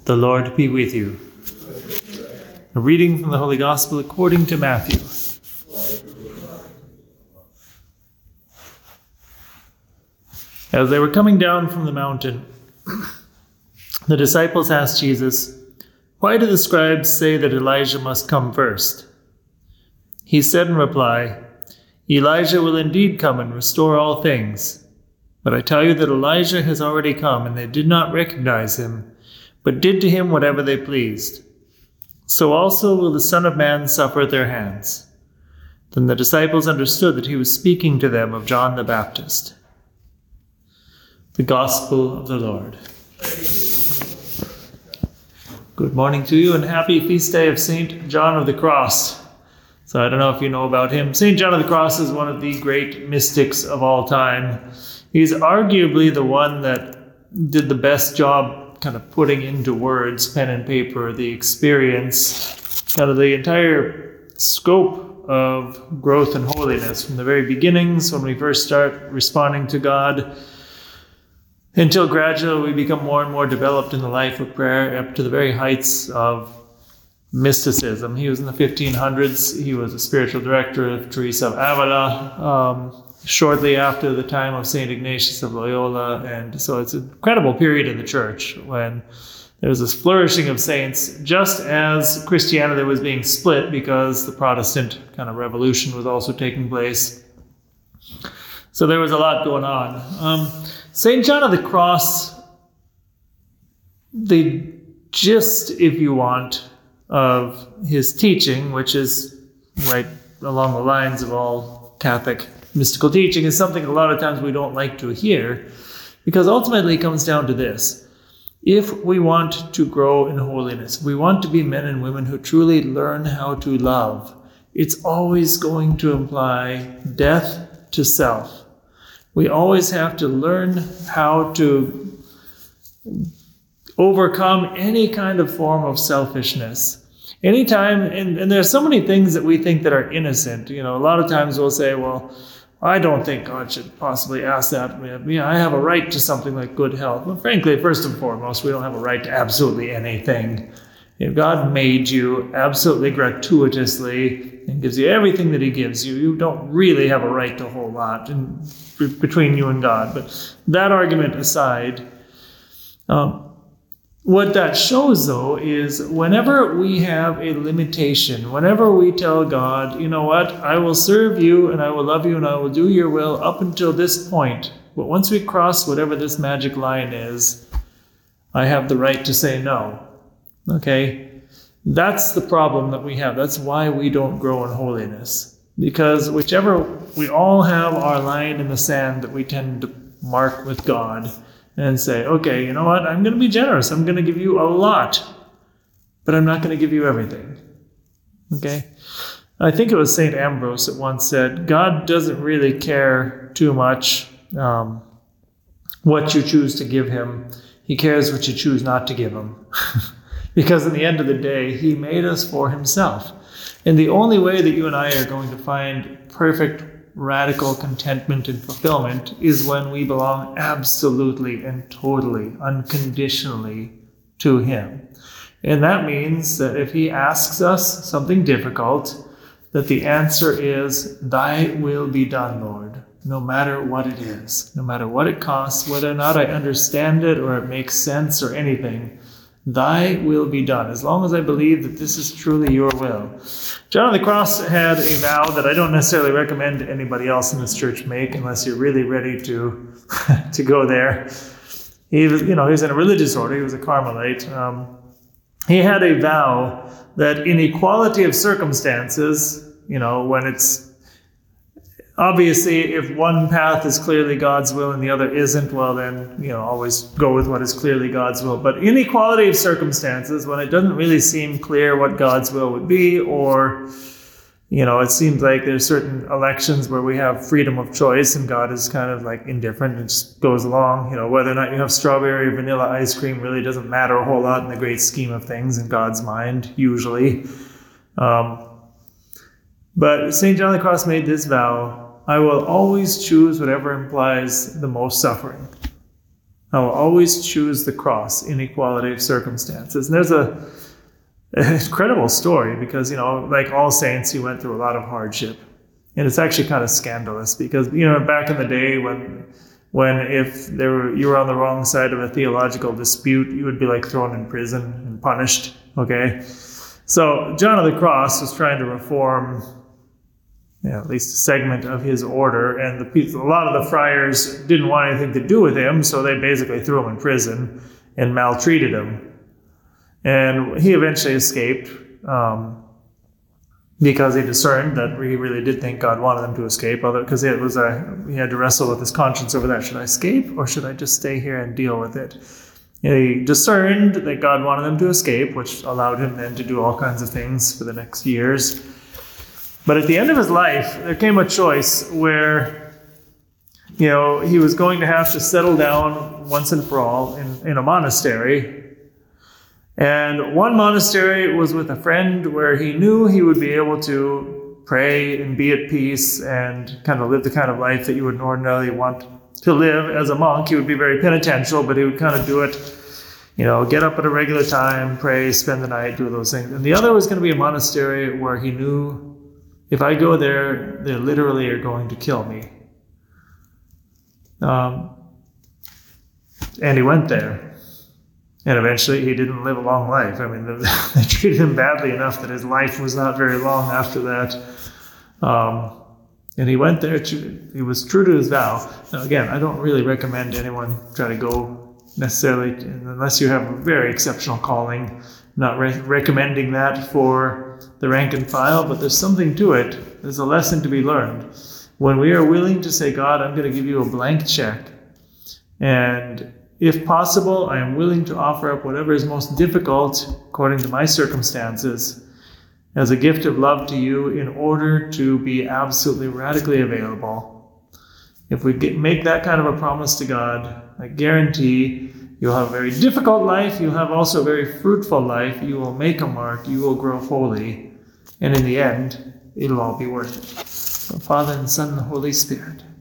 The Lord be with you. A reading from the Holy Gospel according to Matthew. As they were coming down from the mountain, the disciples asked Jesus, "Why do the scribes say that Elijah must come first?" He said in reply, "Elijah will indeed come and restore all things. But I tell you that Elijah has already come, and they did not recognize him, but did to him whatever they pleased. So also will the Son of Man suffer at their hands." Then the disciples understood that he was speaking to them of John the Baptist. The Gospel of the Lord. Good morning to you, and happy feast day of St. John of the Cross. So I don't know if you know about him. St. John of the Cross is one of the great mystics of all time. He's arguably the one that did the best job kind of putting into words, pen and paper, the experience, kind of the entire scope of growth and holiness from the very beginnings when we first start responding to God until gradually we become more and more developed in the life of prayer up to the very heights of mysticism. He was in the 1500s. He was a spiritual director of Teresa of Avila shortly after the time of St. Ignatius of Loyola. And so it's an incredible period in the church when there's this flourishing of saints, just as Christianity was being split because the Protestant kind of revolution was also taking place. So there was a lot going on. St. John of the Cross, the gist, if you want, of his teaching, which is right along the lines of all Catholic mystical teaching, is something a lot of times we don't like to hear, because ultimately it comes down to this. If we want to grow in holiness, if we want to be men and women who truly learn how to love, it's always going to imply death to self. We always have to learn how to overcome any kind of form of selfishness. Anytime, and there's so many things that we think that are innocent. You know, a lot of times we'll say, well, I don't think God should possibly ask that. I have a right to something like good health. Well, frankly, first and foremost, we don't have a right to absolutely anything. If God made you absolutely gratuitously and gives you everything that he gives you, you don't really have a right to a whole lot between you and God. But that argument aside, what that shows, though, is whenever we have a limitation, whenever we tell God, you know what, I will serve you and I will love you and I will do your will up until this point, but once we cross whatever this magic line is, I have the right to say no. Okay? That's the problem that we have. That's why we don't grow in holiness. Because whichever, we all have our line in the sand that we tend to mark with God and say, okay, you know what, I'm going to be generous. I'm going to give you a lot, but I'm not going to give you everything. Okay? I think it was St. Ambrose that once said, God doesn't really care too much what you choose to give him. He cares what you choose not to give him. Because in the end of the day, he made us for himself. And the only way that you and I are going to find perfect radical contentment and fulfillment is when we belong absolutely and totally, unconditionally to him. And that means that if he asks us something difficult, that the answer is, thy will be done, Lord, no matter what it is, no matter what it costs, whether or not I understand it or it makes sense or anything. Thy will be done, as long as I believe that this is truly your will. John of the Cross had a vow that I don't necessarily recommend anybody else in this church make unless you're really ready to go there. He was in a religious order. He was a Carmelite. He had a vow that in equality of circumstances, when it's obviously, if one path is clearly God's will and the other isn't, well then, always go with what is clearly God's will. But in equality of circumstances, when it doesn't really seem clear what God's will would be, or, it seems like there's certain elections where we have freedom of choice and God is kind of like indifferent and just goes along, whether or not you have strawberry or vanilla ice cream really doesn't matter a whole lot in the great scheme of things in God's mind, usually. But St. John of the Cross made this vow: I will always choose whatever implies the most suffering. I will always choose the cross in equality of circumstances. And there's an incredible story because, like all saints, he went through a lot of hardship. And it's actually kind of scandalous because, back in the day when if you were on the wrong side of a theological dispute, you would be like thrown in prison and punished, okay? So John of the Cross was trying to reform at least a segment of his order, and a lot of the friars didn't want anything to do with him, so they basically threw him in prison and maltreated him. And he eventually escaped because he discerned that he really did think God wanted him to escape, because he had to wrestle with his conscience over that. Should I escape or should I just stay here and deal with it? He discerned that God wanted him to escape, which allowed him then to do all kinds of things for the next years. But at the end of his life, there came a choice where, he was going to have to settle down once and for all in a monastery. And one monastery was with a friend where he knew he would be able to pray and be at peace and kind of live the kind of life that you would ordinarily want to live as a monk. He would be very penitential, but he would kind of do it, get up at a regular time, pray, spend the night, do those things. And the other was going to be a monastery where he knew, if I go there, they literally are going to kill me. And he went there. And eventually he didn't live a long life. I mean, they treated him badly enough that his life was not very long after that. And he went there, he was true to his vow. Now again, I don't really recommend anyone try to go necessarily, unless you have a very exceptional calling. Not recommending that for the rank and file, but there's something to it. There's a lesson to be learned. When we are willing to say, God, I'm going to give you a blank check, and if possible, I am willing to offer up whatever is most difficult according to my circumstances as a gift of love to you in order to be absolutely radically available. If we make that kind of a promise to God, I guarantee you'll have a very difficult life. You'll have also a very fruitful life. You will make a mark. You will grow holy. And in the end, it'll all be worth it. So Father and Son and the Holy Spirit.